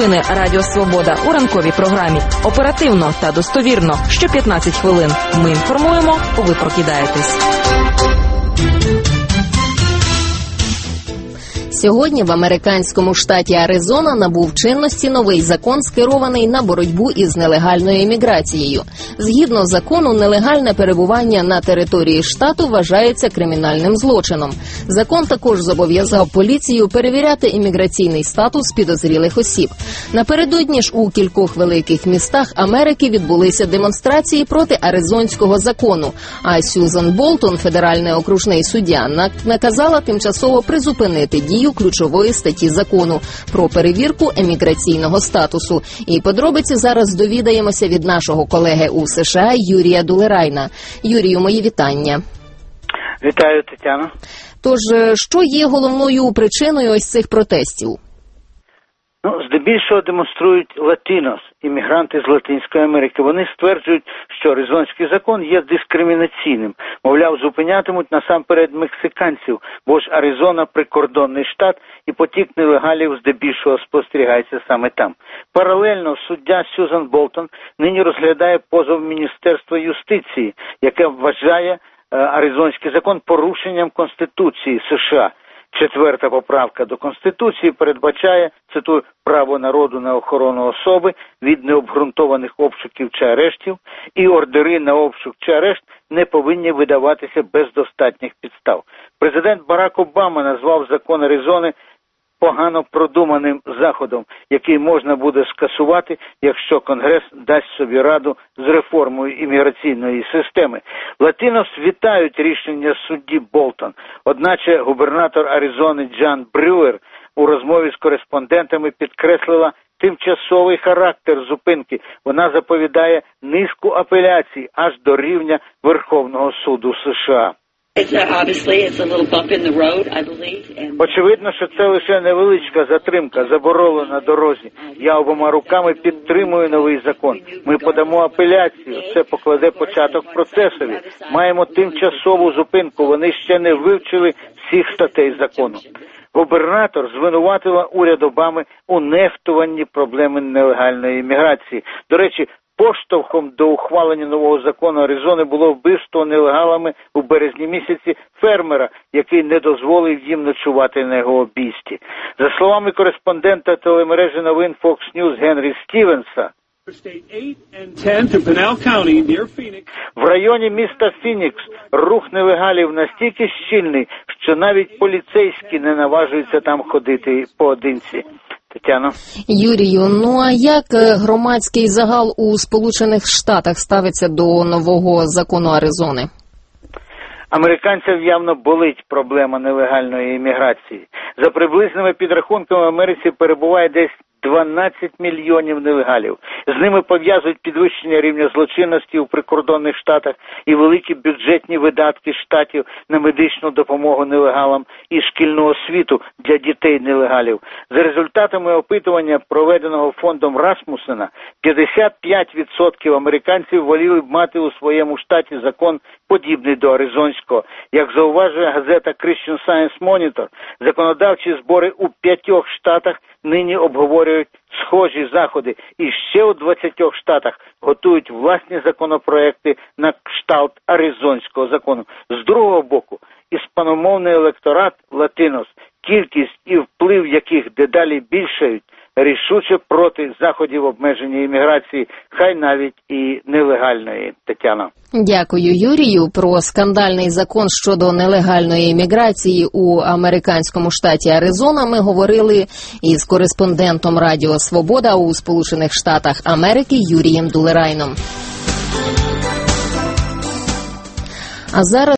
Новини Радіо Свобода у ранковій програмі. Оперативно та достовірно. Що 15 хвилин. Ми інформуємо, ви прокидаєтесь. Сьогодні в американському штаті Аризона набув чинності новий закон, скерований на боротьбу із нелегальною імміграцією. Згідно закону, нелегальне перебування на території штату вважається кримінальним злочином. Закон також зобов'язав поліцію перевіряти імміграційний статус підозрілих осіб. Напередодні ж у кількох великих містах Америки відбулися демонстрації проти аризонського закону, а Сюзан Болтон, федеральний окружний суддя, наказала тимчасово призупинити дію ключової статті закону про перевірку еміграційного статусу. І подробиці зараз довідаємося від нашого колеги у США Юрія Дулерайна. Юрію, мої вітання. Вітаю, Тетяно. Тож, що є головною причиною ось цих протестів? Здебільшого демонструють латинос, іммігранти з Латинської Америки. Вони стверджують, що аризонський закон є дискримінаційним. Мовляв, зупинятимуть насамперед мексиканців, бо ж Аризона – прикордонний штат, і потік нелегалів здебільшого спостерігається саме там. Паралельно суддя Сюзан Болтон нині розглядає позов Міністерства юстиції, яке вважає аризонський закон порушенням Конституції США. 4-та поправка до Конституції передбачає, цитую, право народу на охорону особи від необґрунтованих обшуків чи арештів, і ордери на обшук чи арешт не повинні видаватися без достатніх підстав. Президент Барак Обама назвав закон Аризони погано продуманим заходом, який можна буде скасувати, якщо Конгрес дасть собі раду з реформою імміграційної системи. Латинос вітають рішення судді Болтон. Одначе губернатор Аризони Джан Брюер у розмові з кореспондентами підкреслила тимчасовий характер зупинки. Вона заповідає низку апеляцій аж до рівня Верховного суду США. Очевидно, що це лише невеличка затримка, заборона на дорозі. Я обома руками підтримую новий закон. Ми подамо апеляцію, це покладе початок процесові. Маємо тимчасову зупинку, вони ще не вивчили всіх статей закону. Губернатор звинуватила уряд Обами у нехтуванні проблеми нелегальної імміграції. До речі, поштовхом до ухвалення нового закону Аризони було вбивство нелегалами у березні місяці фермера, який не дозволив їм ночувати на його обійсті. За словами кореспондента телемережі новин Fox News Генрі Стівенса, в районі міста Фінікс рух нелегалів настільки щільний, що навіть поліцейські не наважуються там ходити поодинці. Тетяно. Юрію, а як громадський загал у Сполучених Штатах ставиться до нового закону Аризони? Американцям явно болить проблема нелегальної імміграції. За приблизними підрахунками, в Америці перебуває десь 12 мільйонів нелегалів. З ними пов'язують підвищення рівня злочинності у прикордонних штатах і великі бюджетні видатки штатів на медичну допомогу нелегалам і шкільну освіту для дітей нелегалів. За результатами опитування, проведеного фондом Расмусена, 55% американців воліли б мати у своєму штаті закон, подібний до аризонського. Як зауважує газета Christian Science Monitor, законодавчі збори у 5 штатах нині обговорюють схожі заходи, і ще у 20 штатах готують власні законопроекти на кшталт аризонського закону. З другого боку, іспаномовний електорат латинос, кількість і вплив яких дедалі більшають, рішуче проти заходів обмеження імміграції, хай навіть і нелегальної. Тетяна. Дякую, Юрію. Про скандальний закон щодо нелегальної імміграції у американському штаті Аризона ми говорили із кореспондентом Радіо Свобода у Сполучених Штатах Америки Юрієм Дулерайном. А зараз